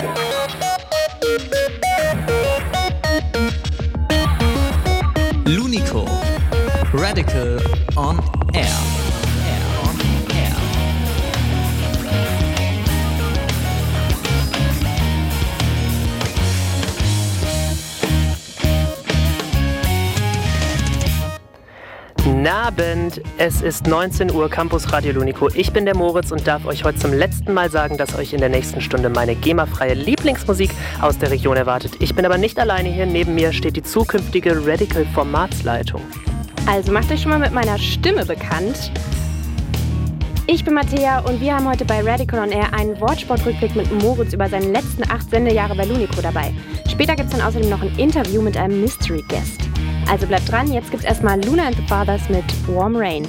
Lunico, Radical on Air. Abend, es ist 19 Uhr, Campus Radio Lunico. Ich bin der Moritz und darf euch heute zum letzten Mal sagen, dass euch in der nächsten Stunde meine GEMA-freie Lieblingsmusik aus der Region erwartet. Ich bin aber nicht alleine hier, neben mir steht die zukünftige Radical-Formatsleitung. Also macht euch schon mal mit meiner Stimme bekannt. Ich bin Mattea und wir haben heute bei Radical on Air einen Wortsportrückblick mit Moritz über seine letzten 8 Sendejahre bei Lunico dabei. Später gibt es dann außerdem noch ein Interview mit einem Mystery Guest. Also bleibt dran, jetzt gibt's erstmal Luna and the Fathers mit Warm Rain.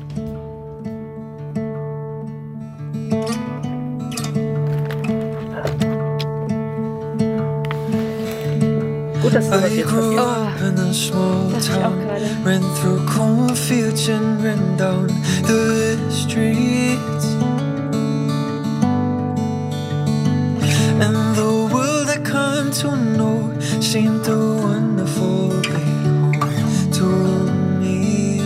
Gut, dass sowas jetzt passiert. Das ich auch gerade. Ran through cornfields and ran down the streets. And the world I come to know seemed a wonderful place to me.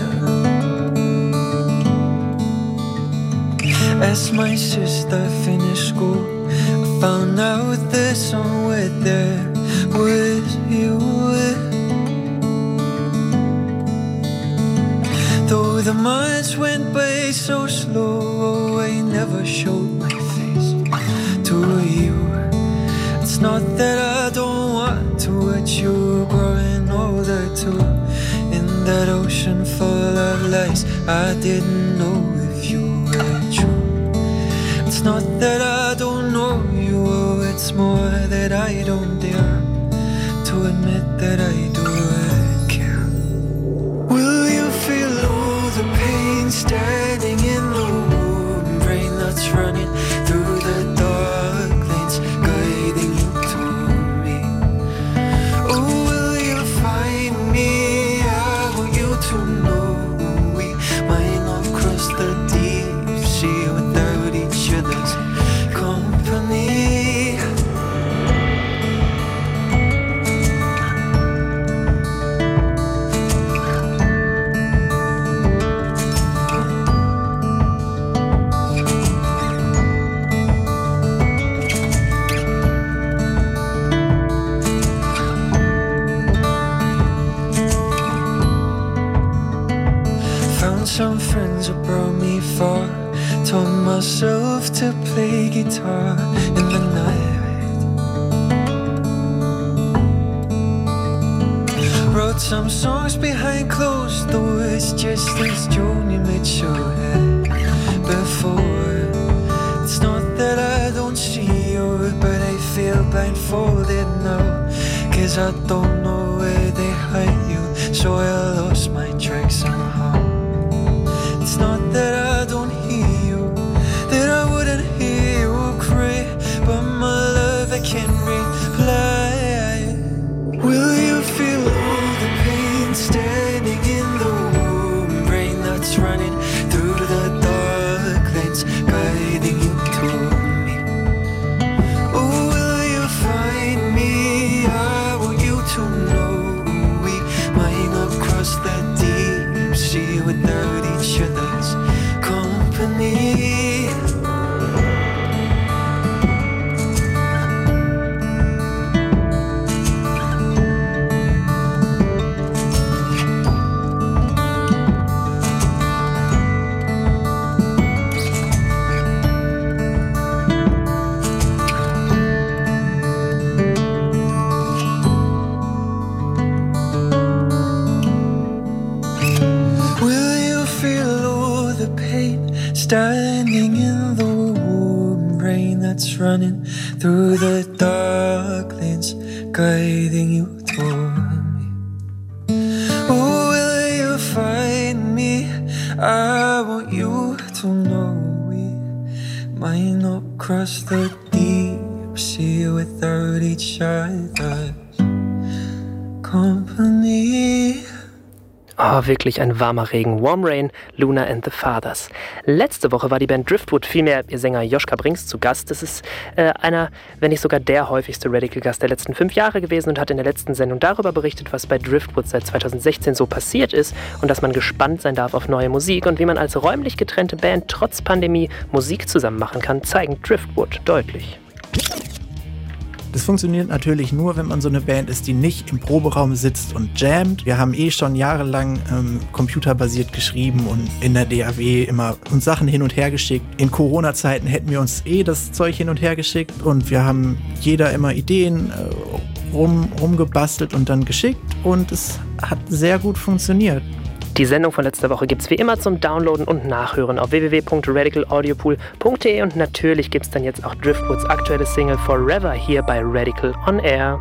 As my sister finished school, I found out that somewhere there was you. Though the months went by so slow, I never showed my face to you. It's not that I don't want to watch you growing older too. In that ocean full of lies, I didn't know if you were true. It's not that I don't know you, oh, it's more that I don't dare to admit that I do care. Will you feel all the pain standing in the warm rain that's running through the dark lanes, guiding you to me? Oh, will you find me? I want you to know we might not cross the deep sea without each other's company. Some friends have brought me far. Taught myself to play guitar in the night. Wrote some songs behind closed doors, just as Joni Mitchell had before. It's not that I don't see you, but I feel blindfolded now, 'cause I don't know where they hide you, so I lost my track somehow. It's not that I don't hear you, that I wouldn't hear you cry, but my love I can't reply. Will you feel all the pain standing in the warm rain that's running through the dark lanes, guiding you to me? Oh, will you find me? I want you to know we might not cross the deep sea without each other's company. Standing in the warm rain that's running through the dark lanes, guiding you toward me. Oh, will you find me? I want you to know we might not cross the deep sea without each other's company. Oh, wirklich ein warmer Regen. Warm Rain, Luna and the Fathers. Letzte Woche war die Band Driftwood, vielmehr ihr Sänger Joschka Brinks, zu Gast. Das ist einer, wenn nicht sogar der häufigste Radical-Gast der letzten 5 Jahre gewesen und hat in der letzten Sendung darüber berichtet, was bei Driftwood seit 2016 so passiert ist und dass man gespannt sein darf auf neue Musik und wie man als räumlich getrennte Band trotz Pandemie Musik zusammen machen kann, zeigen Driftwood deutlich. Das funktioniert natürlich nur, wenn man so eine Band ist, die nicht im Proberaum sitzt und jammt. Wir haben schon jahrelang computerbasiert geschrieben und in der DAW immer uns Sachen hin und her geschickt. In Corona-Zeiten hätten wir uns das Zeug hin und her geschickt und wir haben jeder immer Ideen rumgebastelt und dann geschickt und es hat sehr gut funktioniert. Die Sendung von letzter Woche gibt's wie immer zum Downloaden und Nachhören auf www.radicalaudiopool.de und natürlich gibt's dann jetzt auch Driftwoods aktuelle Single Forever hier bei Radical on Air.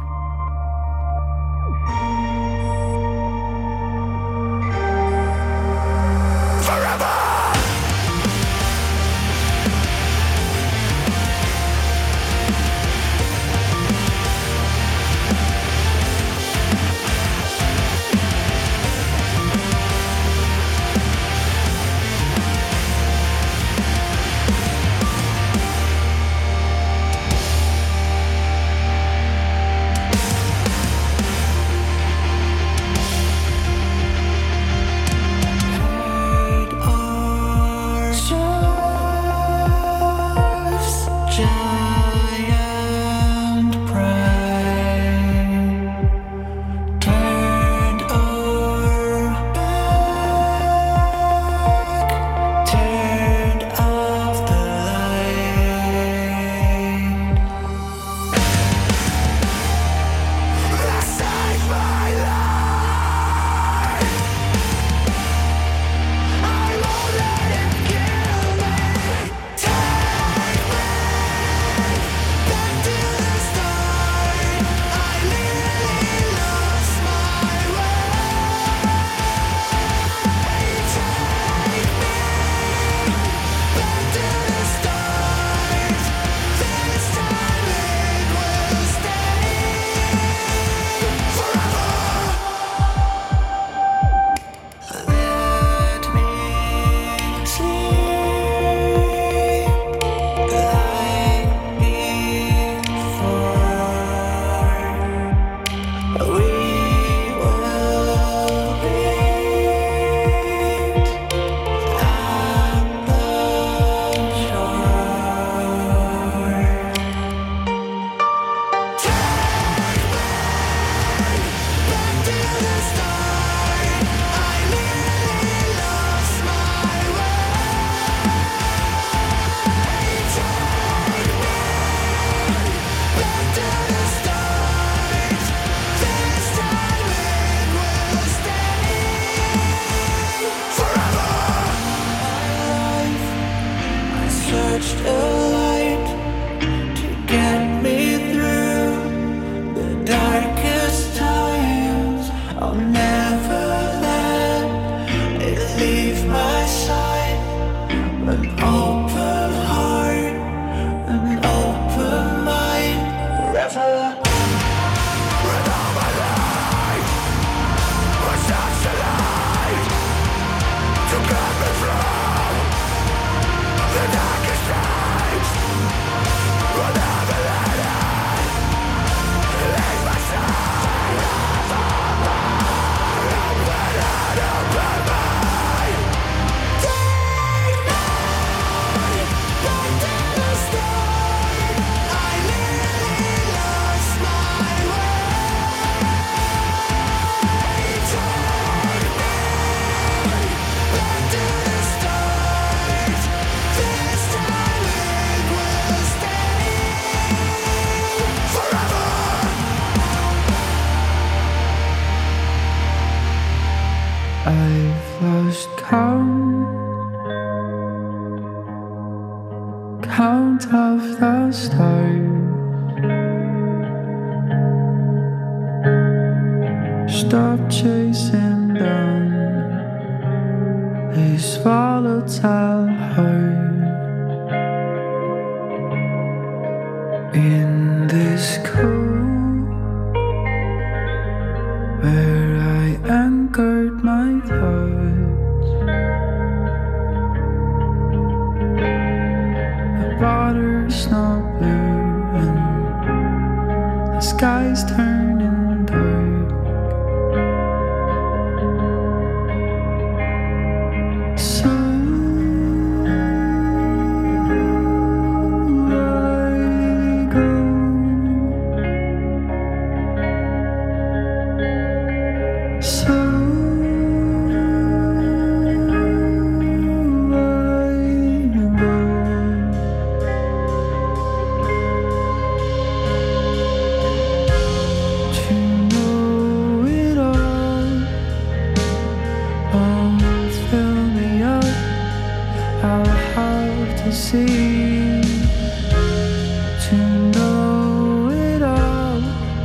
Count of the stars, stop chasing down this volatile heart. In this cold where I anchored my sky's turning dark. So I go. So see, to know it all,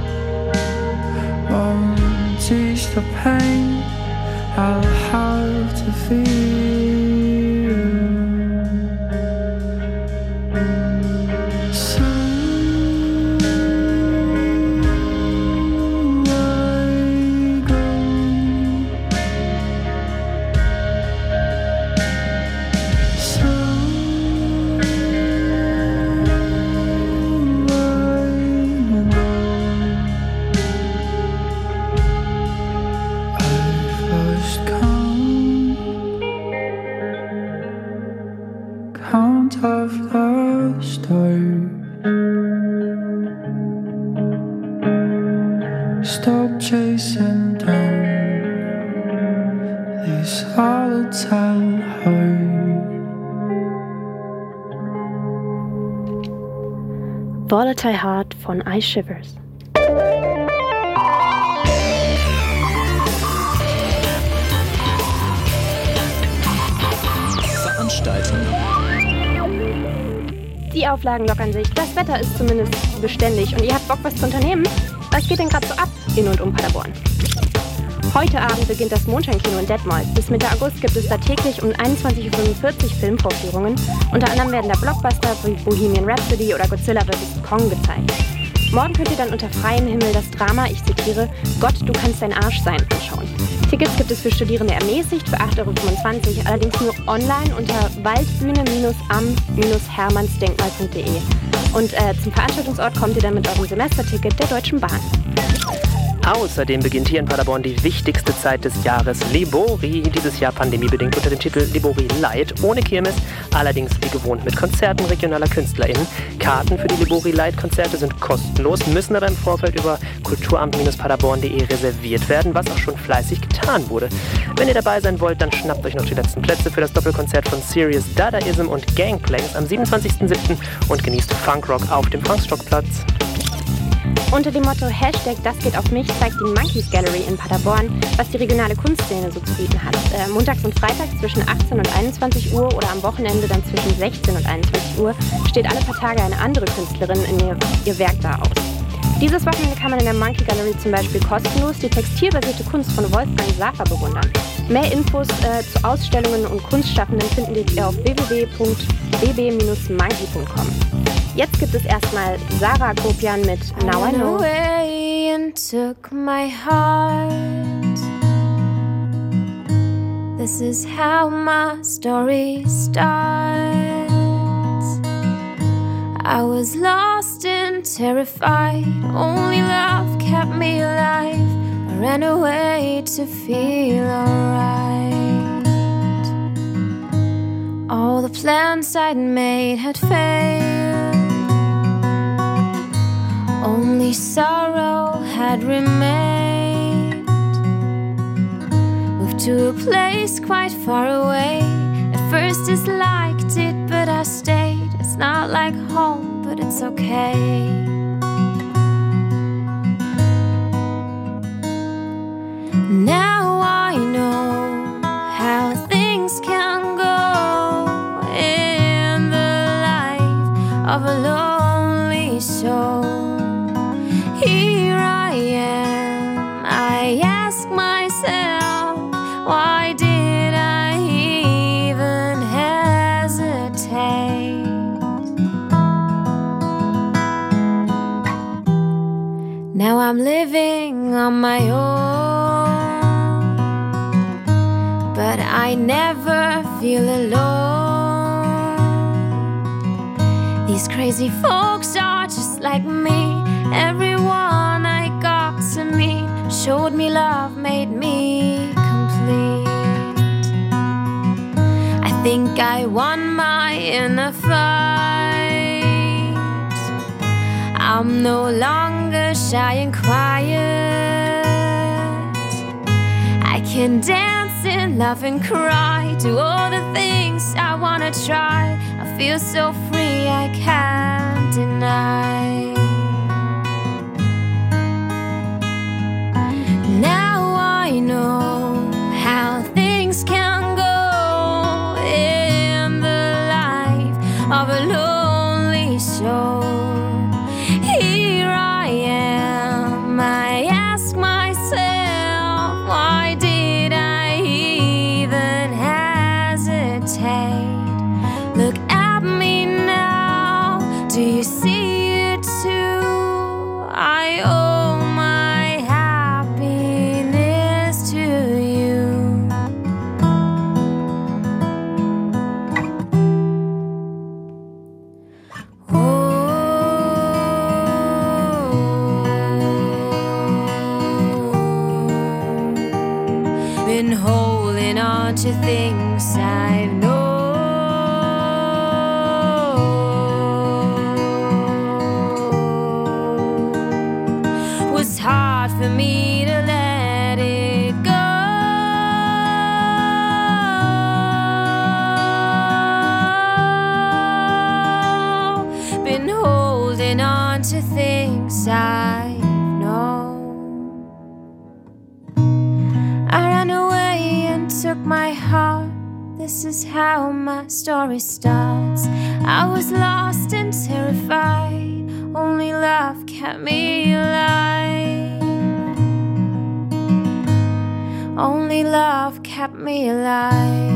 won't teach the pain I'll have to feel. So I go. So count of the stars, stop chasing down this volatile heart. Volatile Heart von Ice Shivers. Veranstaltung. Die Auflagen lockern sich, das Wetter ist zumindest beständig und ihr habt Bock, was zu unternehmen? Was geht denn gerade so ab in und um Paderborn? Heute Abend beginnt das Mondscheinkino in Detmold. Bis Mitte August gibt es da täglich um 21:45 Uhr Filmvorführungen. Unter anderem werden da Blockbuster wie Bohemian Rhapsody oder Godzilla vs. Kong gezeigt. Morgen könnt ihr dann unter freiem Himmel das Drama, ich zitiere, Gott, du kannst dein Arsch sein, anschauen. Tickets gibt es für Studierende ermäßigt für 8,25 €, allerdings nur online unter waldbühne-am-hermannsdenkmal.de. Und zum Veranstaltungsort kommt ihr dann mit eurem Semesterticket der Deutschen Bahn. Außerdem beginnt hier in Paderborn die wichtigste Zeit des Jahres, Libori, dieses Jahr pandemiebedingt unter dem Titel Libori Light, ohne Kirmes, allerdings wie gewohnt mit Konzerten regionaler KünstlerInnen. Karten für die Libori Light Konzerte sind kostenlos, müssen aber im Vorfeld über kulturamt-paderborn.de reserviert werden, was auch schon fleißig getan wurde. Wenn ihr dabei sein wollt, dann schnappt euch noch die letzten Plätze für das Doppelkonzert von Serious Dadaism und Gangplanks am 27.07. und genießt Funkrock auf dem Franzstockplatz. Unter dem Motto #Das geht auf mich zeigt die Monkeys Gallery in Paderborn, was die regionale Kunstszene so zu bieten hat. Montags und freitags zwischen 18 und 21 Uhr oder am Wochenende dann zwischen 16 und 21 Uhr steht alle paar Tage eine andere Künstlerin in ihr Werk da aus. Dieses Wochenende kann man in der Monkey Gallery zum Beispiel kostenlos die textilbasierte Kunst von Wolfgang Safer bewundern. Mehr Infos zu Ausstellungen und Kunstschaffenden findet ihr auf www.bb-monkey.com. Jetzt gibt es erstmal Sarah Kopian mit Now I Know. Away and took my heart. This is how my story starts. I was lost and terrified. Only love kept me alive. I ran away to feel alright. All the plans I'd made had failed. Only sorrow had remained. Moved to a place quite far away. At first disliked it, but I stayed. It's not like home, but it's okay. Now I know how things can go in the life of a lonely soul. Here I am, I ask myself, why did I even hesitate? Now I'm living on my own, but I never feel alone. These crazy folks are just like me. Everyone think I won my inner fight. I'm no longer shy and quiet. I can dance and laugh and cry, do all the things I wanna try. I feel so free I can't deny. Now I know how things can go in the life of a lonely soul. Here I am, I ask myself, why did I even hesitate? Look at me now, do you see it too? I owe my happiness to you. Been holding on to things I've known. Was hard for me to let it go. Been holding on to things I've known. I ran away and took my heart. This is how my story starts. I was lost and terrified. Only love kept me alive. Only love kept me alive.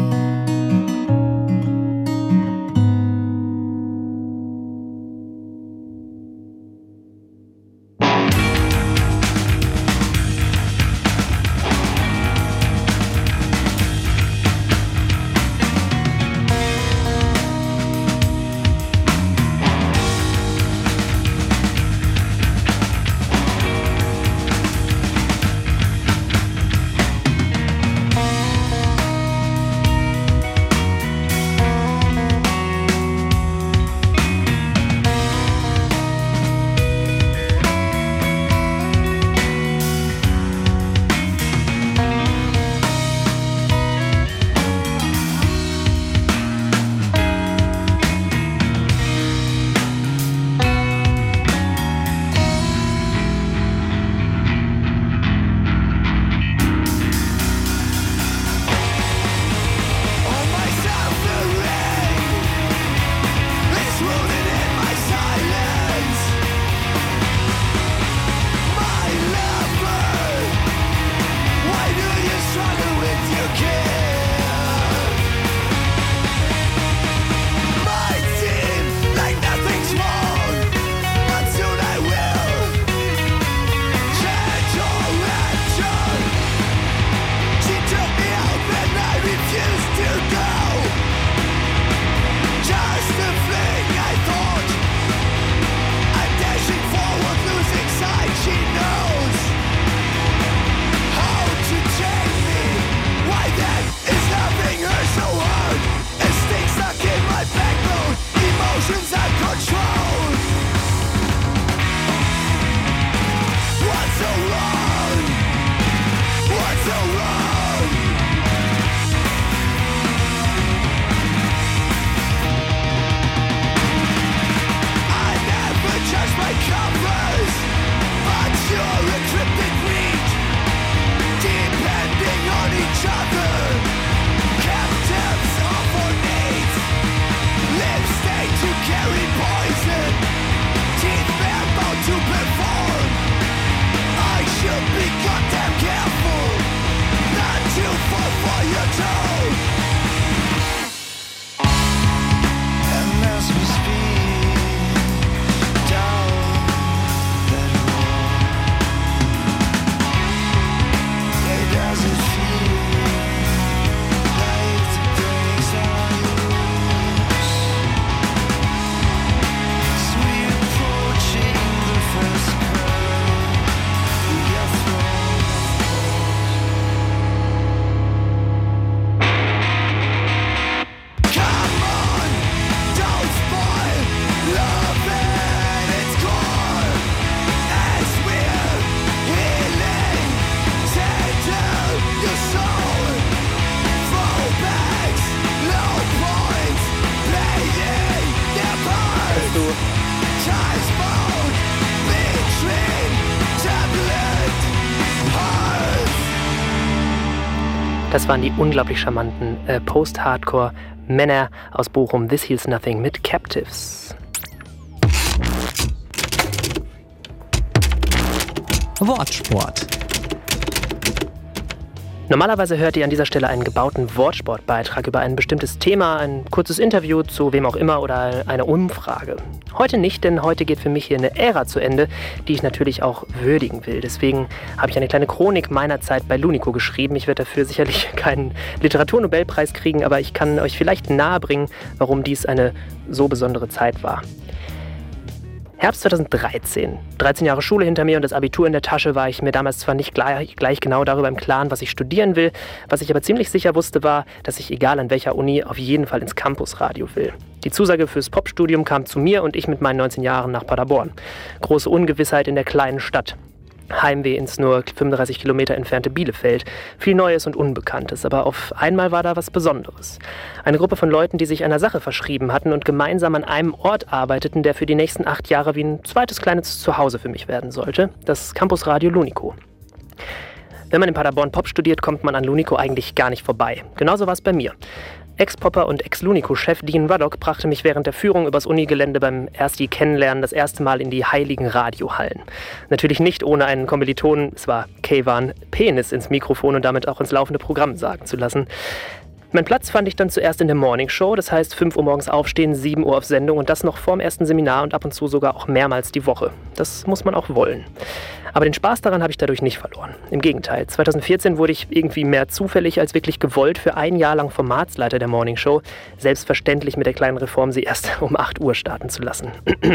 Das waren die unglaublich charmanten Post-Hardcore-Männer aus Bochum, This Heals Nothing mit Captives. Wortsport. Normalerweise hört ihr an dieser Stelle einen gebauten Wortsportbeitrag über ein bestimmtes Thema, ein kurzes Interview zu wem auch immer oder eine Umfrage. Heute nicht, denn heute geht für mich hier eine Ära zu Ende, die ich natürlich auch würdigen will. Deswegen habe ich eine kleine Chronik meiner Zeit bei Lunico geschrieben. Ich werde dafür sicherlich keinen Literaturnobelpreis kriegen, aber ich kann euch vielleicht nahebringen, warum dies eine so besondere Zeit war. Herbst 2013. 13 Jahre Schule hinter mir und das Abitur in der Tasche, war ich mir damals zwar nicht gleich genau darüber im Klaren, was ich studieren will. Was ich aber ziemlich sicher wusste, war, dass ich, egal an welcher Uni, auf jeden Fall ins Campusradio will. Die Zusage fürs Popstudium kam zu mir und ich mit meinen 19 Jahren nach Paderborn. Große Ungewissheit in der kleinen Stadt. Heimweh ins nur 35 Kilometer entfernte Bielefeld. Viel Neues und Unbekanntes, aber auf einmal war da was Besonderes. Eine Gruppe von Leuten, die sich einer Sache verschrieben hatten und gemeinsam an einem Ort arbeiteten, der für die nächsten 8 Jahre wie ein zweites kleines Zuhause für mich werden sollte. Das Campusradio Lunico. Wenn man in Paderborn Pop studiert, kommt man an Lunico eigentlich gar nicht vorbei. Genauso war es bei mir. Ex-Popper und Ex-Lunico-Chef Dean Ruddock brachte mich während der Führung übers Unigelände beim Ersti-Kennenlernen das erste Mal in die heiligen Radiohallen. Natürlich nicht ohne einen Kommilitonen, es war Kayvan, Penis ins Mikrofon und damit auch ins laufende Programm sagen zu lassen. Mein Platz fand ich dann zuerst in der Morningshow, das heißt 5 Uhr morgens aufstehen, 7 Uhr auf Sendung und das noch vorm ersten Seminar und ab und zu sogar auch mehrmals die Woche. Das muss man auch wollen. Aber den Spaß daran habe ich dadurch nicht verloren. Im Gegenteil, 2014 wurde ich irgendwie mehr zufällig als wirklich gewollt für ein Jahr lang Formatsleiter der Morningshow, selbstverständlich mit der kleinen Reform, sie erst um 8 Uhr starten zu lassen.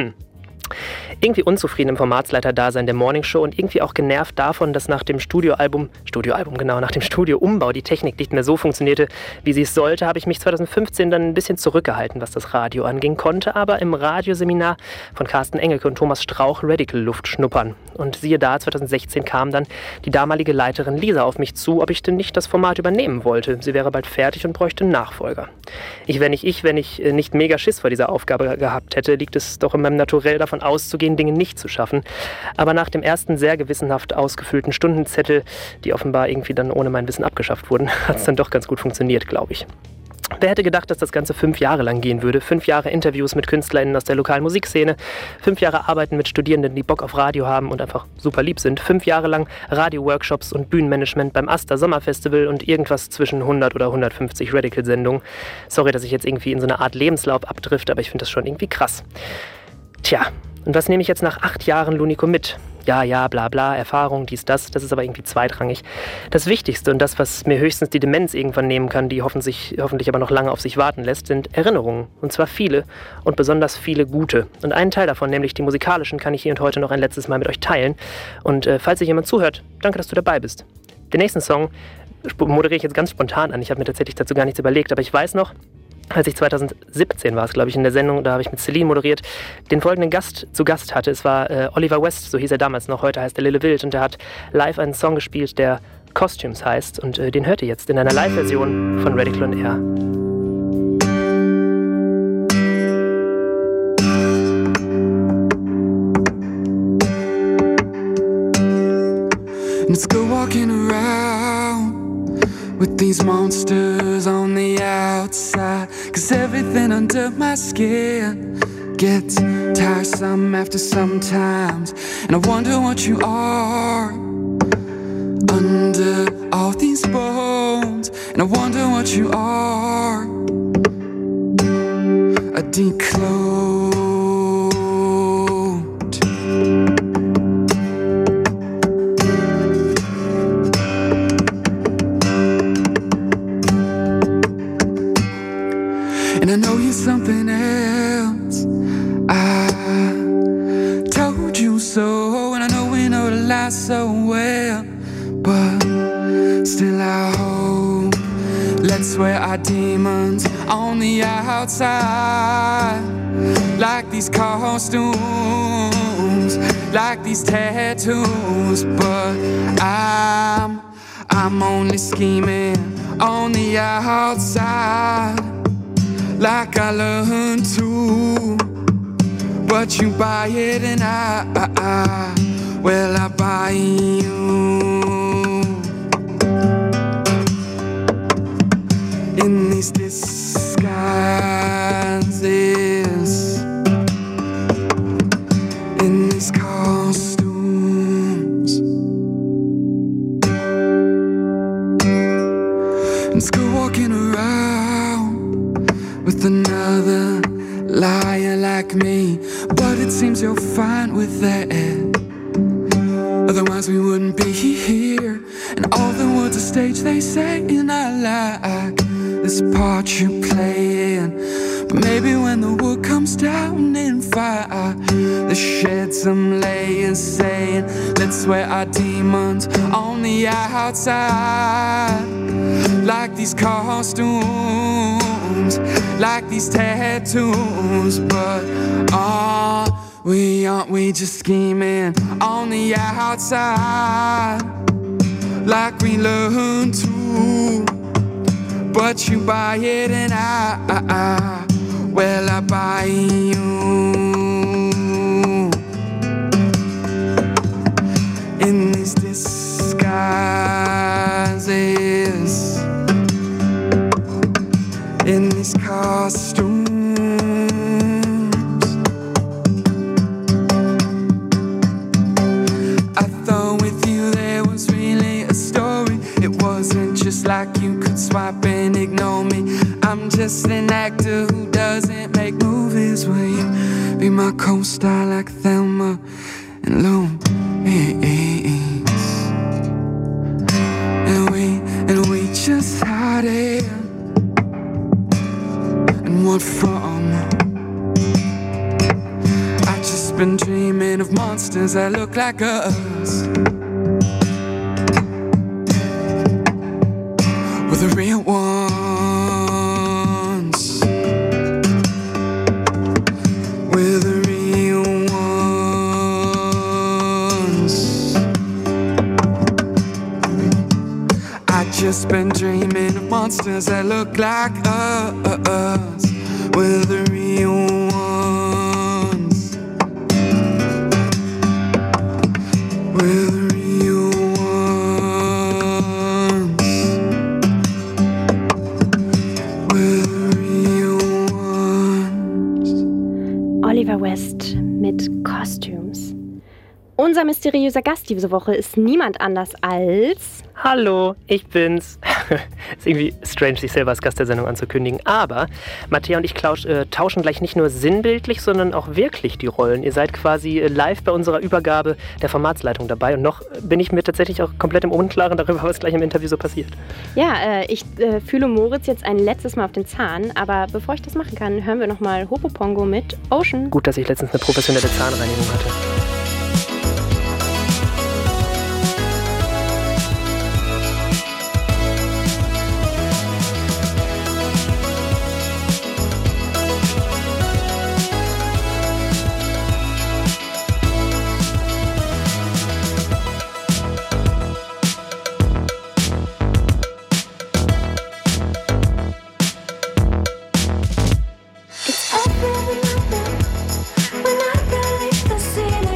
Irgendwie unzufrieden im Formatsleiter-Dasein der Morningshow und irgendwie auch genervt davon, dass nach dem nach dem Studioumbau die Technik nicht mehr so funktionierte, wie sie es sollte, habe ich mich 2015 dann ein bisschen zurückgehalten, was das Radio anging, konnte aber im Radioseminar von Carsten Engelke und Thomas Strauch Radical Luft schnuppern. Und siehe da, 2016 kam dann die damalige Leiterin Lisa auf mich zu, ob ich denn nicht das Format übernehmen wollte. Sie wäre bald fertig und bräuchte einen Nachfolger. Wenn ich nicht mega Schiss vor dieser Aufgabe gehabt hätte, liegt es doch in meinem Naturell davon auszugehen, Dinge nicht zu schaffen. Aber nach dem ersten sehr gewissenhaft ausgefüllten Stundenzettel, die offenbar irgendwie dann ohne mein Wissen abgeschafft wurden, hat es dann doch ganz gut funktioniert, glaube ich. Wer hätte gedacht, dass das Ganze 5 Jahre lang gehen würde? 5 Jahre Interviews mit KünstlerInnen aus der lokalen Musikszene, 5 Jahre Arbeiten mit Studierenden, die Bock auf Radio haben und einfach super lieb sind, 5 Jahre lang Radio-Workshops und Bühnenmanagement beim Asta Sommerfestival und irgendwas zwischen 100 oder 150 Radical-Sendungen. Sorry, dass ich jetzt irgendwie in so eine Art Lebenslauf abdrifte, aber ich finde das schon irgendwie krass. Tja, und was nehme ich jetzt nach 8 Jahren Lunico mit? Ja, bla bla, Erfahrung, dies, das ist aber irgendwie zweitrangig. Das Wichtigste und das, was mir höchstens die Demenz irgendwann nehmen kann, die hoffentlich aber noch lange auf sich warten lässt, sind Erinnerungen. Und zwar viele und besonders viele gute. Und einen Teil davon, nämlich die musikalischen, kann ich hier und heute noch ein letztes Mal mit euch teilen. Und falls sich jemand zuhört, danke, dass du dabei bist. Den nächsten Song moderiere ich jetzt ganz spontan an. Ich habe mir tatsächlich dazu gar nichts überlegt, aber ich weiß noch, als ich 2017 war es, glaube ich, in der Sendung, da habe ich mit Celine moderiert, den folgenden Gast zu Gast hatte. Es war Oliver West, so hieß er damals noch, heute heißt er Lille Wild und der hat live einen Song gespielt, der Costumes heißt und den hört ihr jetzt in einer Live-Version von Radical on Air. Let's go walking around with these monsters on the outside, 'cause everything under my skin gets tiresome after sometimes. And I wonder what you are under all these bones. And I wonder what you are, a declothed. And I know you're something else, I told you so. And I know we know the lie so well, but still I hope. Let's swear our demons on the outside, like these costumes, like these tattoos. But I'm only scheming on the outside, like I learned to. But you buy it and I buy you. you're fine with that. Otherwise we wouldn't be here. And all the words of stage they say, and I like this part you playing. But maybe when the wood comes down in fire, let's shed some layers, saying let's swear our demons on the outside. Like these costumes, like these tattoos. But aren't we just scheming on the outside? Like we learn to, but you buy it and well, I buy you. In these disguises, in these costumes, I thought with you there was really a story. It wasn't just like you could swipe and ignore me. I'm just an actor who doesn't make movies. Will you be my co-star like Thelma and Louise? And we just had it. And what from? I've just been dreaming of monsters that look like us. We're the real ones. We're the real ones. I've just been dreaming of monsters that look like us. We're the real ones. We're the real ones. We're the real ones. Oliver West mit Costumes. Unser mysteriöser Gast diese Woche ist niemand anders als... Hallo, ich bin's. Ist irgendwie strange, sich selber als Gast der Sendung anzukündigen. Aber Mattea und ich tauschen gleich nicht nur sinnbildlich, sondern auch wirklich die Rollen. Ihr seid quasi live bei unserer Übergabe der Formatsleitung dabei. Und noch bin ich mir tatsächlich auch komplett im Unklaren darüber, was gleich im Interview so passiert. Ja, ich fühle Moritz jetzt ein letztes Mal auf den Zahn. Aber bevor ich das machen kann, hören wir nochmal Hopopongo mit Ocean. Gut, dass ich letztens eine professionelle Zahnreinigung hatte. When I believe the ceiling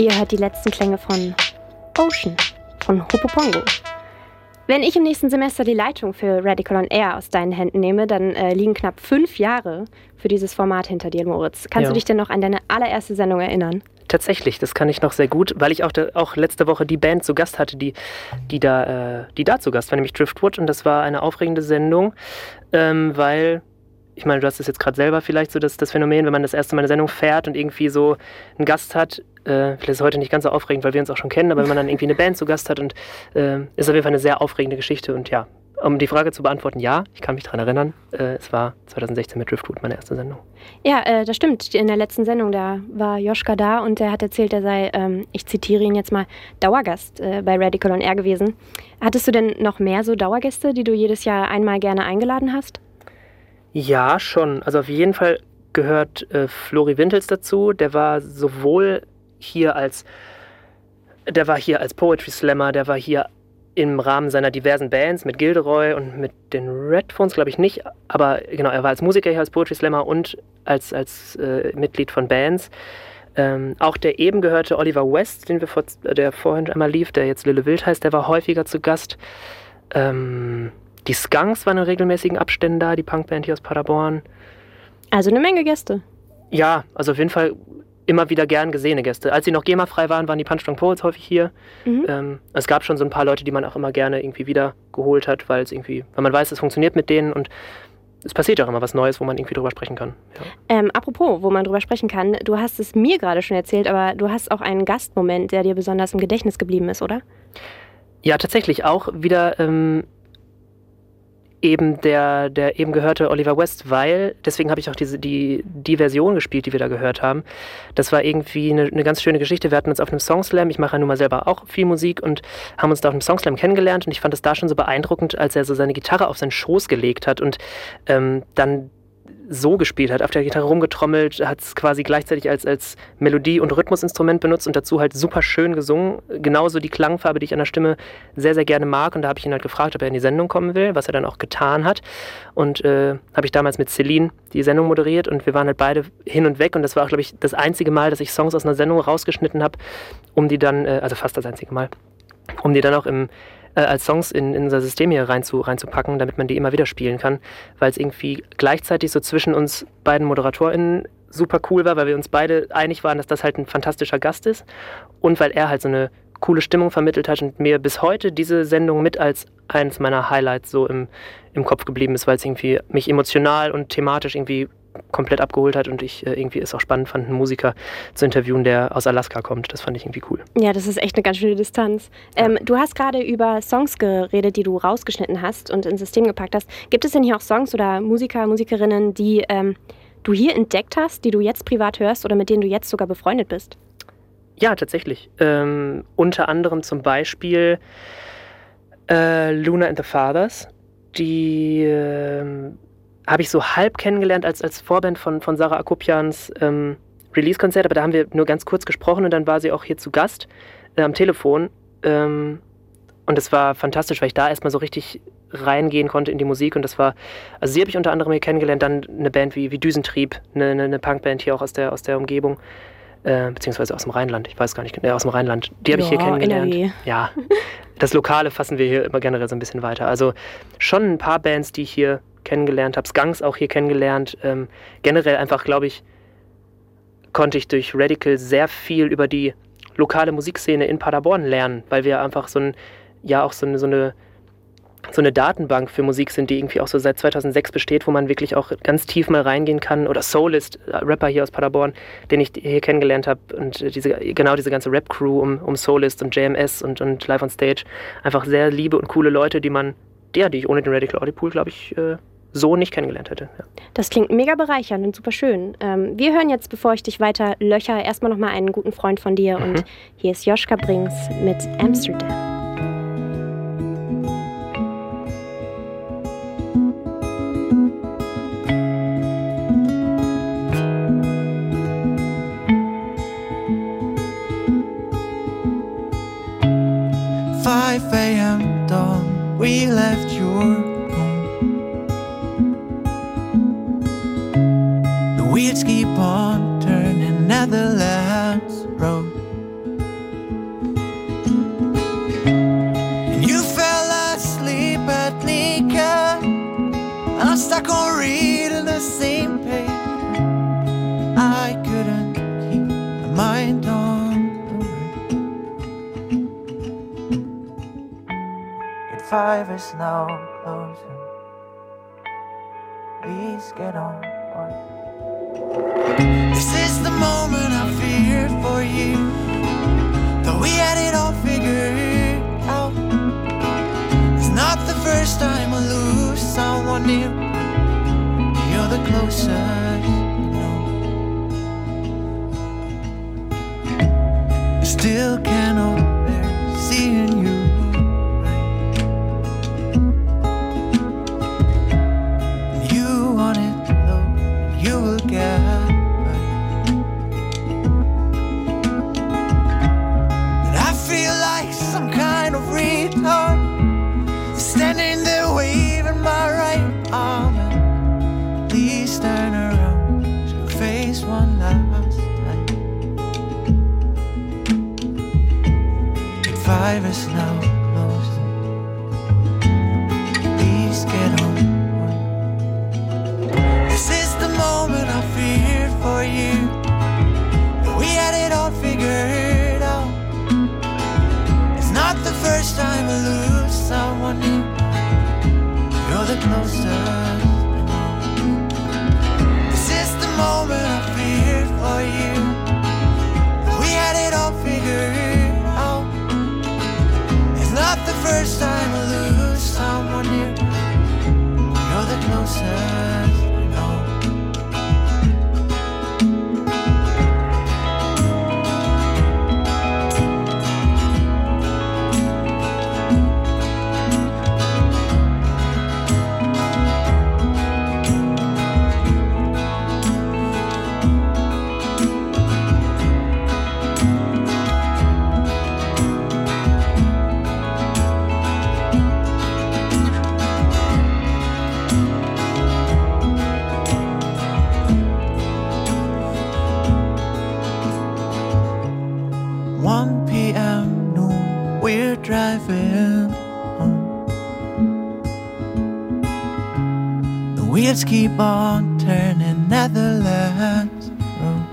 Ihr hört die letzten Klänge von Ocean von Hopopongo. Wenn ich im nächsten Semester die Leitung für Radical on Air aus deinen Händen nehme, dann liegen knapp 5 Jahre für dieses Format hinter dir, Moritz. Kannst du dich denn noch an deine allererste Sendung erinnern? Tatsächlich, das kann ich noch sehr gut, weil ich auch letzte Woche die Band zu Gast hatte, die da zu Gast war, nämlich Driftwood. Und das war eine aufregende Sendung, weil... Ich meine, du hast es jetzt gerade selber vielleicht so das Phänomen, wenn man das erste Mal eine Sendung fährt und irgendwie so einen Gast hat, vielleicht ist es heute nicht ganz so aufregend, weil wir uns auch schon kennen, aber wenn man dann irgendwie eine Band zu Gast hat und ist auf jeden Fall eine sehr aufregende Geschichte. Und ja, um die Frage zu beantworten, ja, ich kann mich daran erinnern, es war 2016 mit Driftwood meine erste Sendung. Ja, das stimmt. In der letzten Sendung, da war Joschka da und der hat erzählt, er sei, ich zitiere ihn jetzt mal, Dauergast bei Radical on Air gewesen. Hattest du denn noch mehr so Dauergäste, die du jedes Jahr einmal gerne eingeladen hast? Ja, schon. Also auf jeden Fall gehört Flori Wintels dazu. Der war hier als Poetry Slammer, der war hier im Rahmen seiner diversen Bands mit Gilderoy und mit den Redphones, glaube ich nicht. Aber genau, er war als Musiker hier als Poetry Slammer und als Mitglied von Bands. Auch der eben gehörte Oliver West, der vorhin einmal lief, der jetzt Lille Wild heißt, der war häufiger zu Gast. Die Skunks waren in regelmäßigen Abständen da, die Punkband hier aus Paderborn. Also eine Menge Gäste. Ja, also auf jeden Fall immer wieder gern gesehene Gäste. Als sie noch GEMA-frei waren die Punch Drunk Poets häufig hier. Es gab schon so ein paar Leute, die man auch immer gerne irgendwie wieder geholt hat, weil man weiß, es funktioniert mit denen und es passiert ja auch immer was Neues, wo man irgendwie drüber sprechen kann. Ja. Apropos, wo man drüber sprechen kann, du hast es mir gerade schon erzählt, aber du hast auch einen Gastmoment, der dir besonders im Gedächtnis geblieben ist, oder? Ja, tatsächlich auch wieder eben der eben gehörte Oliver West, weil, deswegen habe ich auch die Version gespielt, die wir da gehört haben. Das war irgendwie eine ganz schöne Geschichte. Wir hatten uns auf einem Songslam, ich mache ja nun mal selber auch viel Musik und haben uns da auf einem Songslam kennengelernt und ich fand es da schon so beeindruckend, als er so seine Gitarre auf seinen Schoß gelegt hat und dann so gespielt hat, auf der Gitarre rumgetrommelt, hat es quasi gleichzeitig als Melodie- und Rhythmusinstrument benutzt und dazu halt super schön gesungen. Genauso die Klangfarbe, die ich an der Stimme sehr, sehr gerne mag. Und da habe ich ihn halt gefragt, ob er in die Sendung kommen will, was er dann auch getan hat. Und habe ich damals mit Celine die Sendung moderiert und wir waren halt beide hin und weg. Und das war auch, glaube ich, das einzige Mal, dass ich Songs aus einer Sendung rausgeschnitten habe, um die dann, also fast das einzige Mal, um die dann auch als Songs in unser System hier reinzupacken, damit man die immer wieder spielen kann, weil es irgendwie gleichzeitig so zwischen uns beiden ModeratorInnen super cool war, weil wir uns beide einig waren, dass das halt ein fantastischer Gast ist und weil er halt so eine coole Stimmung vermittelt hat und mir bis heute diese Sendung mit als eines meiner Highlights so im Kopf geblieben ist, weil es irgendwie mich emotional und thematisch irgendwie komplett abgeholt hat und ich irgendwie es auch spannend fand, einen Musiker zu interviewen, der aus Alaska kommt. Das fand ich irgendwie cool. Ja, das ist echt eine ganz schöne Distanz. Du hast gerade über Songs geredet, die du rausgeschnitten hast und ins System gepackt hast. Gibt es denn hier auch Songs oder Musiker, Musikerinnen, die du hier entdeckt hast, die du jetzt privat hörst oder mit denen du jetzt sogar befreundet bist? Ja, tatsächlich. Unter anderem zum Beispiel Luna and the Fathers, die habe ich so halb kennengelernt als Vorband von Sarah Akopians Release-Konzert, aber da haben wir nur ganz kurz gesprochen und dann war sie auch hier zu Gast am Telefon und es war fantastisch, weil ich da erstmal so richtig reingehen konnte in die Musik und das war, also sie habe ich unter anderem hier kennengelernt, dann eine Band wie Düsentrieb, eine Punkband hier auch aus der Umgebung, beziehungsweise aus dem Rheinland, ich weiß gar nicht, aus dem Rheinland, die habe ich hier kennengelernt. NRW. Ja, das Lokale fassen wir hier immer generell so ein bisschen weiter, also schon ein paar Bands, die ich hier kennengelernt habe, Skunks auch hier kennengelernt. Generell einfach, glaube ich, konnte ich durch Radical sehr viel über die lokale Musikszene in Paderborn lernen, weil wir einfach so eine Datenbank für Musik sind, die irgendwie auch so seit 2006 besteht, wo man wirklich auch ganz tief mal reingehen kann. Oder Soulist, Rapper hier aus Paderborn, den ich hier kennengelernt habe und diese ganze Rap-Crew um Soulist und JMS und Live on Stage. Einfach sehr liebe und coole Leute, die ich ohne den Radical Audio Pool, glaube ich, so nicht kennengelernt hätte. Ja. Das klingt mega bereichernd und super schön. Wir hören jetzt, bevor ich dich weiter löcher, erstmal nochmal einen guten Freund von dir. Und hier ist Joschka Brings mit Amsterdam. A.m. dawn, we left your wheels keep on turning Netherlands Road. 5 is now closing. Please get on board. This is the moment I feared for you. Though we had it all figured out. It's not the first time I lose someone new. You're the closest I know. Still cannot bear seeing you. You want it low, you will get right. And I feel like some kind of retard, standing there waving my right arm. Please turn around, show face one last time. 5 is now closing. Please get on board. This is the moment I feared for you. We had it all figured out. It's not the first time I lose someone new. You're the closest I know. This is the moment I feared for you. We had it all figured out. It's not the first time I lose someone new. You're the closest I know. Driving home. The wheels keep on turning, Netherlands Road.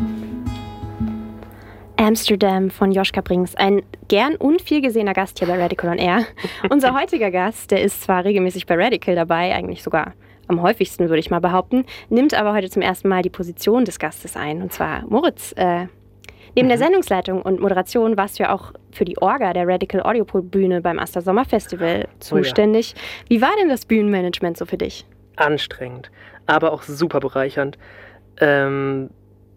Amsterdam von Joschka Brings, ein gern und viel gesehener Gast hier bei Radical on Air. Unser heutiger Gast, der ist zwar regelmäßig bei Radical dabei, eigentlich sogar am häufigsten, würde ich mal behaupten, nimmt aber heute zum ersten Mal die Position des Gastes ein, und zwar Moritz. Neben der Sendungsleitung und Moderation warst du ja auch für die Orga der Radical Audiopool Bühne beim Aster Sommer Festival zuständig. Oh ja. Wie war denn das Bühnenmanagement so für dich? Anstrengend, aber auch super bereichernd. Dazu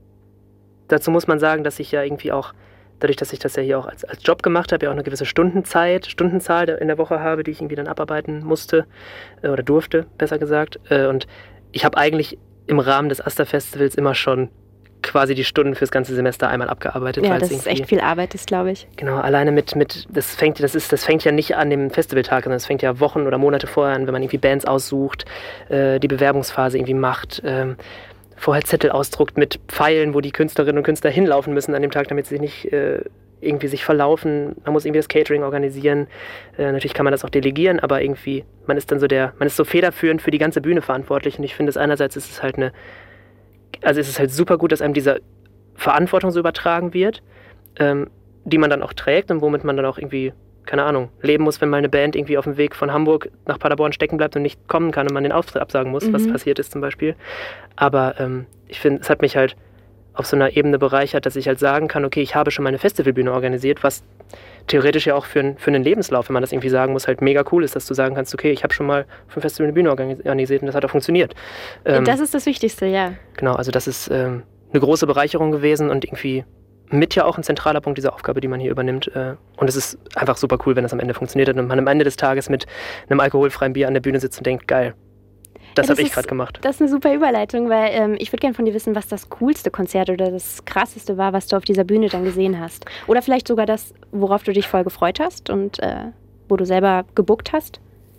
muss man sagen, dass ich ja irgendwie auch, dadurch, dass ich das ja hier auch als Job gemacht habe, ja auch eine gewisse Stundenzahl in der Woche habe, die ich irgendwie dann abarbeiten musste oder durfte, besser gesagt. Und ich habe eigentlich im Rahmen des Aster Festivals immer schon quasi die Stunden fürs ganze Semester einmal abgearbeitet. Ja, das ist echt viel Arbeit, ist, glaube ich. Genau, alleine das fängt ja nicht an dem Festivaltag, sondern das fängt ja Wochen oder Monate vorher an, wenn man irgendwie Bands aussucht, die Bewerbungsphase irgendwie macht, vorher Zettel ausdruckt mit Pfeilen, wo die Künstlerinnen und Künstler hinlaufen müssen an dem Tag, damit sie nicht irgendwie sich verlaufen. Man muss irgendwie das Catering organisieren. Natürlich kann man das auch delegieren, aber irgendwie, man ist so federführend für die ganze Bühne verantwortlich, und ich finde, einerseits ist es halt es ist halt super gut, dass einem diese Verantwortung so übertragen wird, die man dann auch trägt und womit man dann auch irgendwie, keine Ahnung, leben muss, wenn mal eine Band irgendwie auf dem Weg von Hamburg nach Paderborn stecken bleibt und nicht kommen kann und man den Auftritt absagen muss, was passiert ist zum Beispiel. Aber ich finde, es hat mich halt auf so einer Ebene bereichert, dass ich halt sagen kann, okay, ich habe schon mal eine Festivalbühne organisiert, was theoretisch ja auch für einen Lebenslauf, wenn man das irgendwie sagen muss, halt mega cool ist, dass du sagen kannst, okay, ich habe schon mal für ein Festival eine Bühne organisiert und das hat auch funktioniert. Das ist das Wichtigste, ja. Genau, also das ist eine große Bereicherung gewesen und irgendwie mit ja auch ein zentraler Punkt dieser Aufgabe, die man hier übernimmt. Und es ist einfach super cool, wenn das am Ende funktioniert hat und man am Ende des Tages mit einem alkoholfreien Bier an der Bühne sitzt und denkt, geil, das habe ich gerade gemacht. Das ist eine super Überleitung, weil ich würde gerne von dir wissen, was das coolste Konzert oder das krasseste war, was du auf dieser Bühne dann gesehen hast. Oder vielleicht sogar das, worauf du dich voll gefreut hast und wo du selber gebookt hast.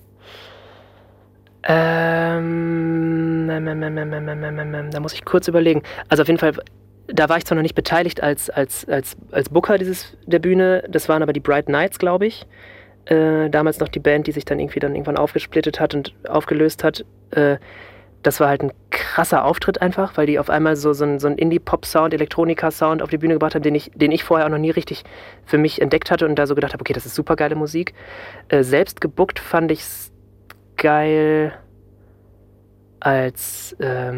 Da muss ich kurz überlegen. Also auf jeden Fall, da war ich zwar noch nicht beteiligt als Booker der Bühne, das waren aber die Bright Nights, glaube ich. Damals noch die Band, die sich dann irgendwann aufgesplittet hat und aufgelöst hat. Das war halt ein krasser Auftritt einfach, weil die auf einmal so einen Indie-Pop-Sound, Elektronika-Sound auf die Bühne gebracht haben, den ich vorher auch noch nie richtig für mich entdeckt hatte und da so gedacht habe, okay, das ist super geile Musik. Selbst gebuckt fand ich's geil als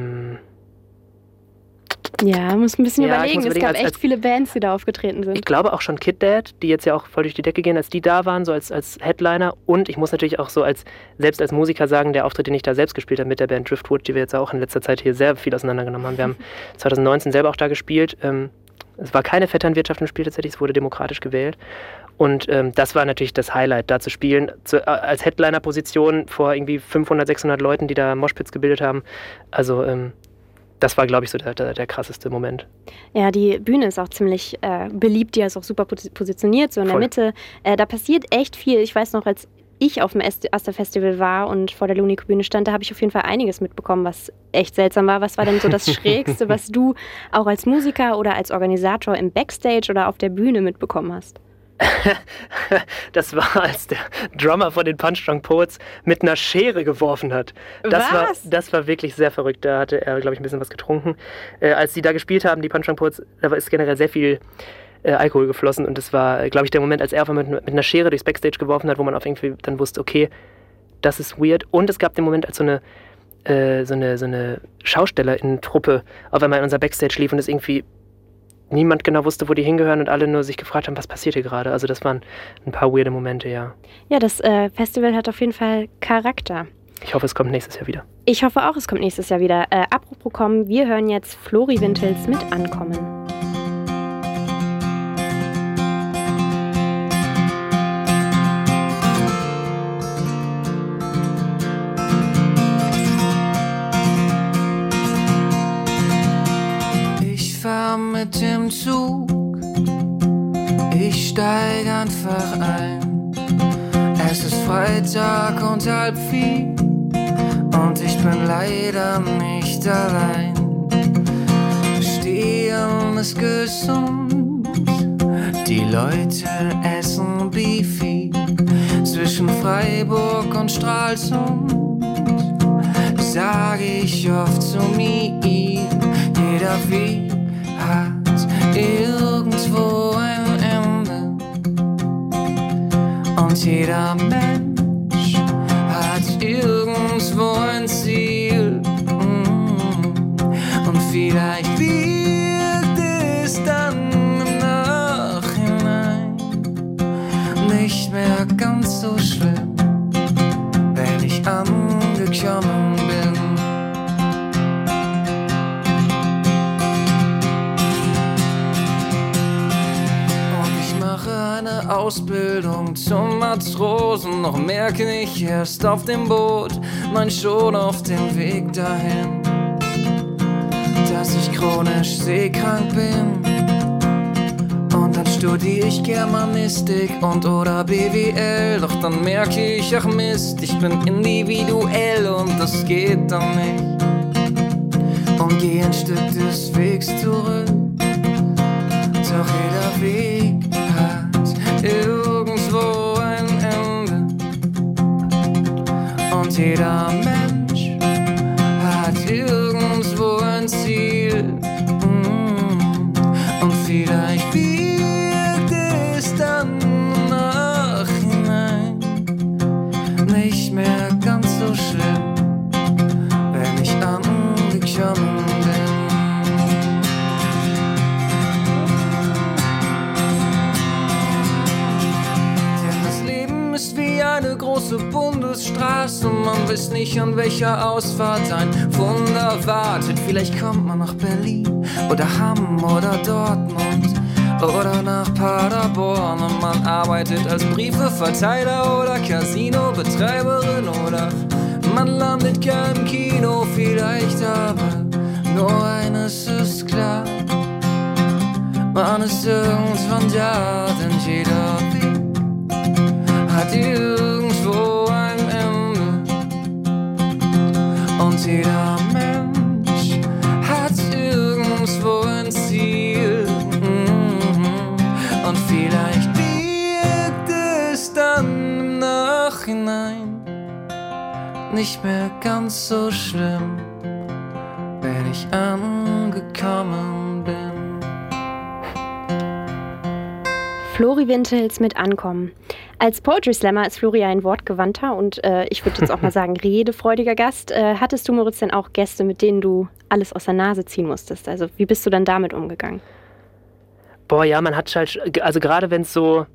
muss ein bisschen überlegen. Es gab echt viele Bands, die da aufgetreten sind. Ich glaube auch schon Kid Dad, die jetzt ja auch voll durch die Decke gehen, als die da waren, so als Headliner. Und ich muss natürlich auch so selbst als Musiker sagen, der Auftritt, den ich da selbst gespielt habe mit der Band Driftwood, die wir jetzt auch in letzter Zeit hier sehr viel auseinandergenommen haben. Wir haben 2019 selber auch da gespielt. Es war keine Vetternwirtschaft im Spiel tatsächlich, es wurde demokratisch gewählt. Und das war natürlich das Highlight, da zu spielen, als Headliner-Position vor irgendwie 500, 600 Leuten, die da Moshpits gebildet haben. Also das war, glaube ich, so der krasseste Moment. Ja, die Bühne ist auch ziemlich beliebt, die ist auch super positioniert, so in der Mitte. Da passiert echt viel. Ich weiß noch, als ich auf dem Aster-Festival war und vor der Lunico-Bühne stand, da habe ich auf jeden Fall einiges mitbekommen, was echt seltsam war. Was war denn so das Schrägste, was du auch als Musiker oder als Organisator im Backstage oder auf der Bühne mitbekommen hast? Das war, als der Drummer von den Punch Drunk Poets mit einer Schere geworfen hat. Das war wirklich sehr verrückt. Da hatte er, glaube ich, ein bisschen was getrunken. Als die da gespielt haben, die Punch Drunk Poets, da ist generell sehr viel Alkohol geflossen und das war, glaube ich, der Moment, als er einfach mit einer Schere durchs Backstage geworfen hat, wo man auf irgendwie dann wusste, okay, das ist weird. Und es gab den Moment, als so eine Schaustellerinnen-Truppe auf einmal in unser Backstage lief und es irgendwie niemand genau wusste, wo die hingehören und alle nur sich gefragt haben, was passiert hier gerade. Also das waren ein paar weirde Momente, ja. Ja, das Festival hat auf jeden Fall Charakter. Ich hoffe, es kommt nächstes Jahr wieder. Ich hoffe auch, es kommt nächstes Jahr wieder. Apropos kommen, wir hören jetzt Flori Wintels mit Ankommen. Ich fahr mit dem Zug, ich steig einfach ein. Es ist Freitag und 3:30 und ich bin leider nicht allein. Stehen ist gesund, die Leute essen Beefy. Zwischen Freiburg und Stralsund sag ich oft zu mir, jeder Weg hat irgendwo ein Ende und jeder Mensch hat irgendwo ein Ziel. Und vielleicht wird es dann im Nachhinein nicht mehr ganz so schlimm, wenn ich angekommen bin. Eine Ausbildung zum Matrosen, noch merke ich erst auf dem Boot, mein schon auf dem Weg dahin, dass ich chronisch seekrank bin. Und dann studiere ich Germanistik und oder BWL, doch dann merke ich, ach Mist, ich bin individuell und das geht dann nicht. Und geh ein Stück des Wegs zurück, doch jeder Weg irgendwo ein Ende und jeder Mensch hat irgendwo ein Ziel. Und vielleicht wird es dann im Nachhinein nicht mehr ganz so schlimm, wenn ich angekommen bin. Ist wie eine große Bundesstraße, man weiß nicht, an welcher Ausfahrt ein Wunder wartet. Vielleicht kommt man nach Berlin oder Hamm oder Dortmund oder nach Paderborn und man arbeitet als Briefeverteiler oder Casinobetreiberin oder man landet gar im Kino vielleicht, aber nur eines ist klar, man ist irgendwann da, denn jeder Weg hat irgendwo ein Ende und jeder Mensch hat irgendwo ein Ziel. Und vielleicht wird es dann im Nachhinein nicht mehr ganz so schlimm, ich angekommen bin. Flori Wintels mit Ankommen. Als Poetry Slammer ist Flori ein wortgewandter und ich würde jetzt auch mal sagen redefreudiger Gast. Hattest du, Moritz, denn auch Gäste, mit denen du alles aus der Nase ziehen musstest? Also wie bist du dann damit umgegangen? Boah, ja, man hat halt, also gerade wenn es so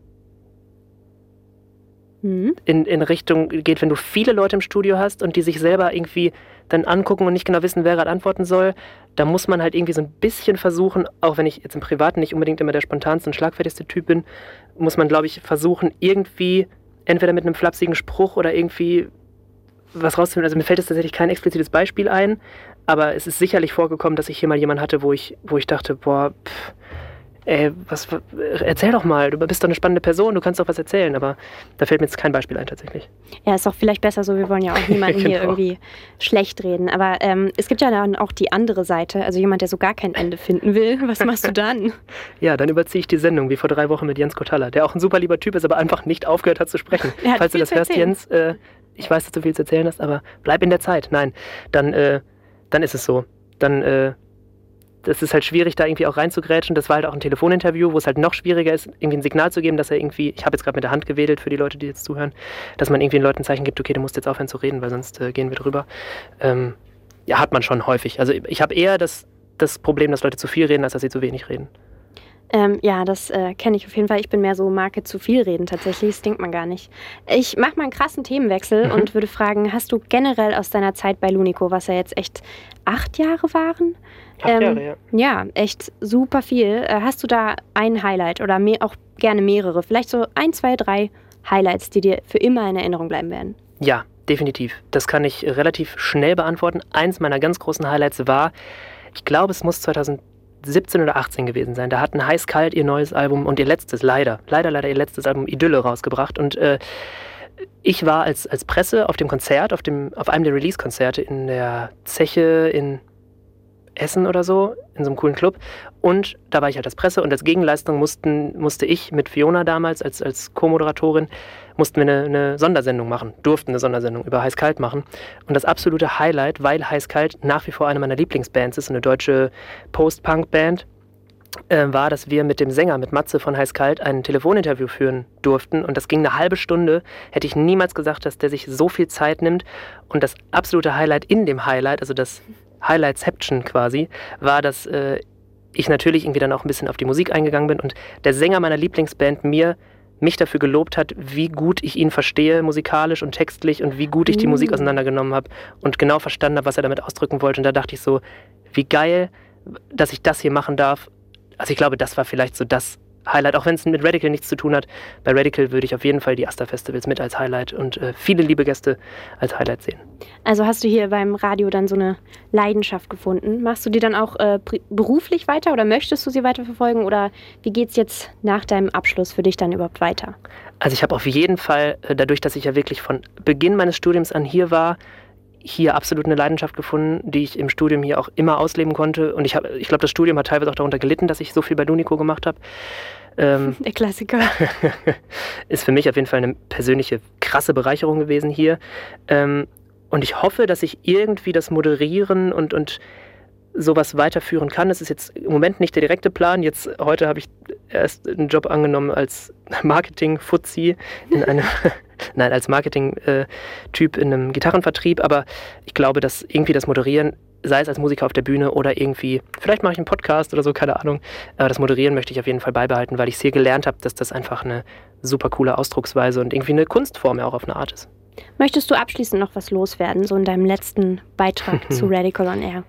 in Richtung geht, wenn du viele Leute im Studio hast und die sich selber irgendwie dann angucken und nicht genau wissen, wer gerade antworten soll, da muss man halt irgendwie so ein bisschen versuchen, auch wenn ich jetzt im Privaten nicht unbedingt immer der spontanste und schlagfertigste Typ bin, muss man, glaube ich, versuchen, irgendwie entweder mit einem flapsigen Spruch oder irgendwie was rauszufinden. Also mir fällt jetzt tatsächlich kein explizites Beispiel ein, aber es ist sicherlich vorgekommen, dass ich hier mal jemanden hatte, wo ich dachte, boah, erzähl doch mal, du bist doch eine spannende Person, du kannst doch was erzählen, aber da fällt mir jetzt kein Beispiel ein tatsächlich. Ja, ist doch vielleicht besser so, wir wollen ja auch niemanden Genau. hier irgendwie schlecht reden, aber es gibt ja dann auch die andere Seite, also jemand, der so gar kein Ende finden will. Was machst du dann? Ja, dann überziehe ich die Sendung, wie vor 3 Wochen mit Jens Kotalla, der auch ein super lieber Typ ist, aber einfach nicht aufgehört hat zu sprechen. Falls du das hörst, Jens, ich weiß, dass du viel zu erzählen hast, aber bleib in der Zeit. Nein, dann ist es so. Dann das ist halt schwierig, da irgendwie auch reinzugrätschen. Das war halt auch ein Telefoninterview, wo es halt noch schwieriger ist, irgendwie ein Signal zu geben, dass er irgendwie, ich habe jetzt gerade mit der Hand gewedelt für die Leute, die jetzt zuhören, dass man irgendwie den Leuten ein Zeichen gibt, okay, du musst jetzt aufhören zu reden, weil sonst gehen wir drüber. Ja, hat man schon häufig. Also ich habe eher das Problem, dass Leute zu viel reden, als dass sie zu wenig reden. Ja, das kenne ich auf jeden Fall. Ich bin mehr so Marke zu viel reden tatsächlich. Das denkt man gar nicht. Ich mache mal einen krassen Themenwechsel und würde fragen, hast du generell aus deiner Zeit bei Lunico, was ja jetzt echt 8 Jahre waren? 8 Jahre, ja. Ja, echt super viel. Hast du da ein Highlight oder auch gerne mehrere? Vielleicht so 1, 2, 3 Highlights, die dir für immer in Erinnerung bleiben werden? Ja, definitiv. Das kann ich relativ schnell beantworten. Eins meiner ganz großen Highlights war, ich glaube, es muss 2017 oder 18 gewesen sein. Da hatten Heiß-Kalt ihr neues Album und ihr letztes, leider ihr letztes Album Idylle rausgebracht. Und ich war als Presse auf dem Konzert, auf einem der Release-Konzerte in der Zeche in Essen oder so, in so einem coolen Club. Und da war ich halt als Presse und als Gegenleistung musste ich mit Fiona damals als Co-Moderatorin, mussten wir eine Sondersendung machen, durften eine Sondersendung über Heiß-Kalt machen. Und das absolute Highlight, weil Heiß-Kalt nach wie vor eine meiner Lieblingsbands ist, eine deutsche Post-Punk-Band, war, dass wir mit dem Sänger, mit Matze von Heiß-Kalt, ein Telefoninterview führen durften. Und das ging eine halbe Stunde. Hätte ich niemals gesagt, dass der sich so viel Zeit nimmt. Und das absolute Highlight in dem Highlight, also das Highlightception quasi, war, dass ich natürlich irgendwie dann auch ein bisschen auf die Musik eingegangen bin und der Sänger meiner Lieblingsband mich dafür gelobt hat, wie gut ich ihn verstehe musikalisch und textlich und wie gut ich die Musik auseinandergenommen habe und genau verstanden habe, was er damit ausdrücken wollte. Und da dachte ich so, wie geil, dass ich das hier machen darf. Also ich glaube, das war vielleicht so das Highlight, auch wenn es mit Radical nichts zu tun hat. Bei Radical würde ich auf jeden Fall die Asta-Festivals mit als Highlight und viele liebe Gäste als Highlight sehen. Also hast du hier beim Radio dann so eine Leidenschaft gefunden? Machst du die dann auch beruflich weiter oder möchtest du sie weiterverfolgen oder wie geht's jetzt nach deinem Abschluss für dich dann überhaupt weiter? Also ich habe auf jeden Fall, dadurch, dass ich ja wirklich von Beginn meines Studiums an hier war, hier absolut eine Leidenschaft gefunden, die ich im Studium hier auch immer ausleben konnte. Und ich glaube, das Studium hat teilweise auch darunter gelitten, dass ich so viel bei Lunico gemacht habe. Der Klassiker. Ist für mich auf jeden Fall eine persönliche, krasse Bereicherung gewesen hier. Und ich hoffe, dass ich irgendwie das Moderieren und sowas weiterführen kann. Das ist jetzt im Moment nicht der direkte Plan. Heute habe ich erst einen Job angenommen als Marketing-Fuzzi als Marketing-Typ in einem Gitarrenvertrieb. Aber ich glaube, dass irgendwie das Moderieren, sei es als Musiker auf der Bühne oder irgendwie, vielleicht mache ich einen Podcast oder so, keine Ahnung. Aber das Moderieren möchte ich auf jeden Fall beibehalten, weil ich es hier gelernt habe, dass das einfach eine super coole Ausdrucksweise und irgendwie eine Kunstform ja auch auf eine Art ist. Möchtest du abschließend noch was loswerden, so in deinem letzten Beitrag zu Radical on Air?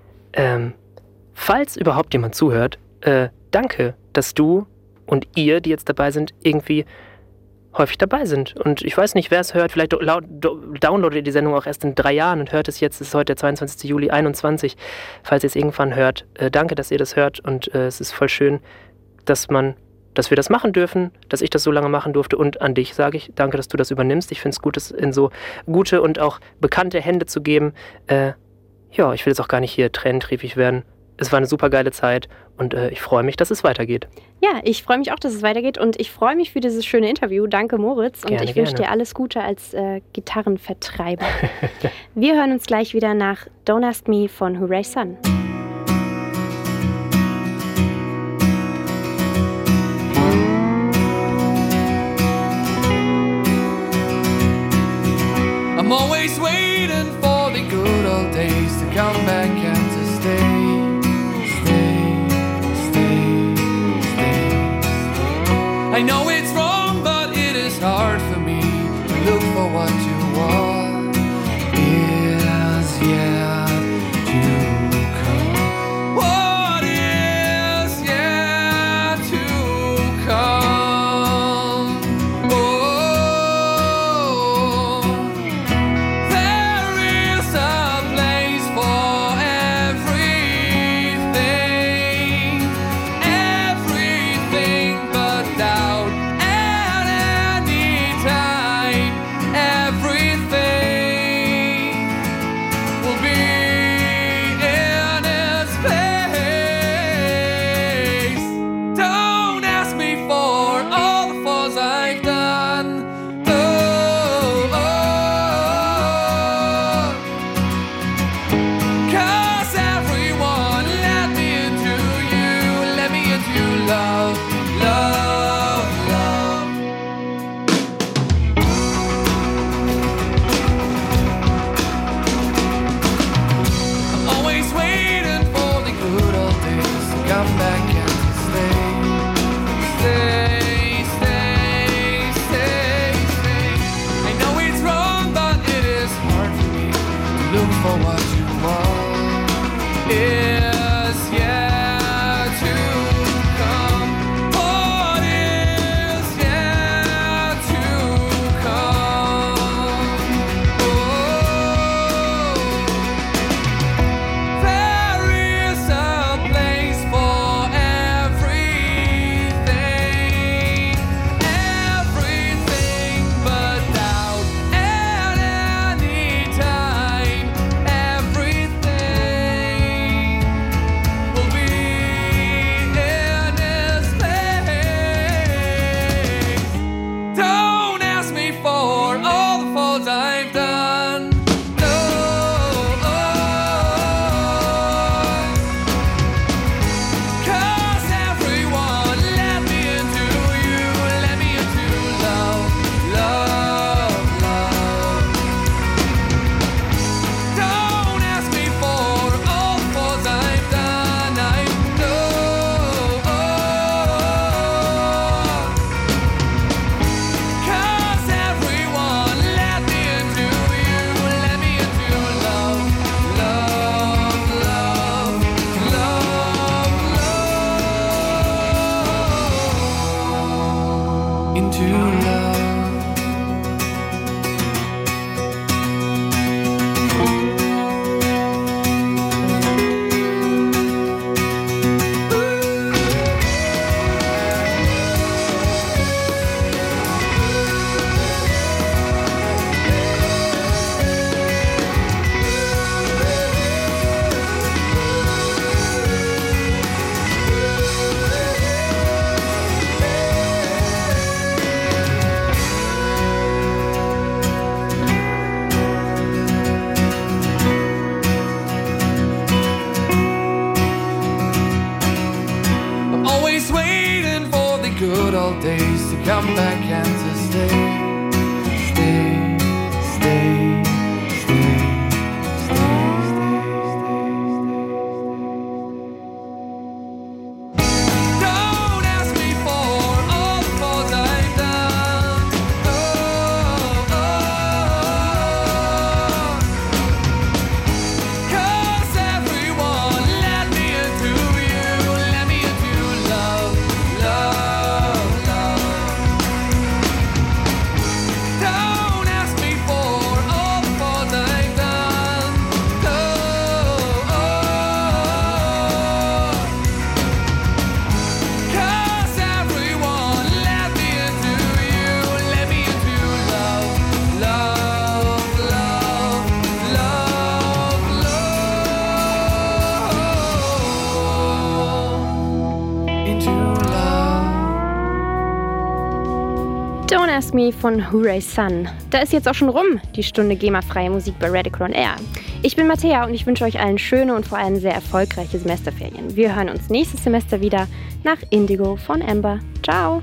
Falls überhaupt jemand zuhört, danke, dass du und ihr, die jetzt dabei sind, irgendwie häufig dabei sind. Und ich weiß nicht, wer es hört, vielleicht downloadet ihr die Sendung auch erst in 3 Jahren und hört es jetzt, es ist heute der 22. Juli 21. Falls ihr es irgendwann hört, danke, dass ihr das hört und es ist voll schön, dass wir das machen dürfen, dass ich das so lange machen durfte und an dich sage ich, danke, dass du das übernimmst. Ich finde es gut, es in so gute und auch bekannte Hände zu geben. Ich will jetzt auch gar nicht hier tränentriefig werden. Es war eine super geile Zeit und ich freue mich, dass es weitergeht. Ja, ich freue mich auch, dass es weitergeht und ich freue mich für dieses schöne Interview. Danke, Moritz. Und ich wünsche dir alles Gute als Gitarrenvertreiber. Wir hören uns gleich wieder nach Don't Ask Me von Hooray Sun. Ask Me von Hooray Sun. Da ist jetzt auch schon rum, die Stunde GEMA-freie Musik bei Radical On Air. Ich bin Mattea und ich wünsche euch allen schöne und vor allem sehr erfolgreiche Semesterferien. Wir hören uns nächstes Semester wieder nach Indigo von Amber. Ciao!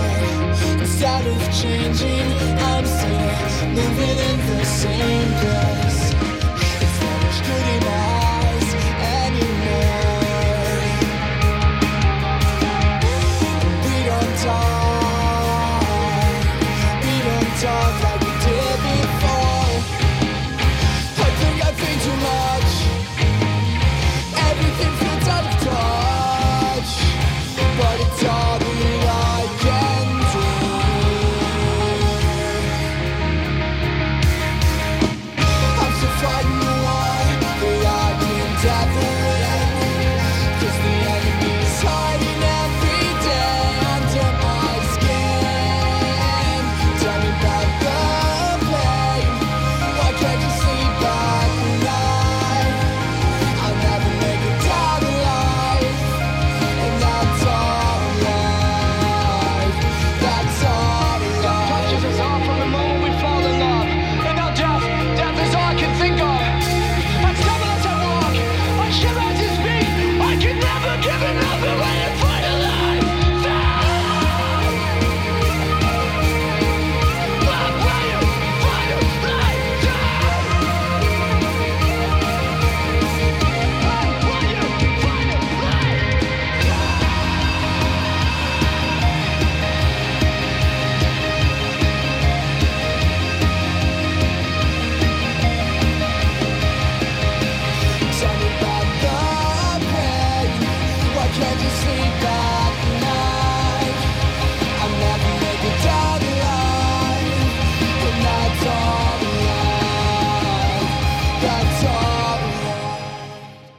Changing, I'm still living in the same place.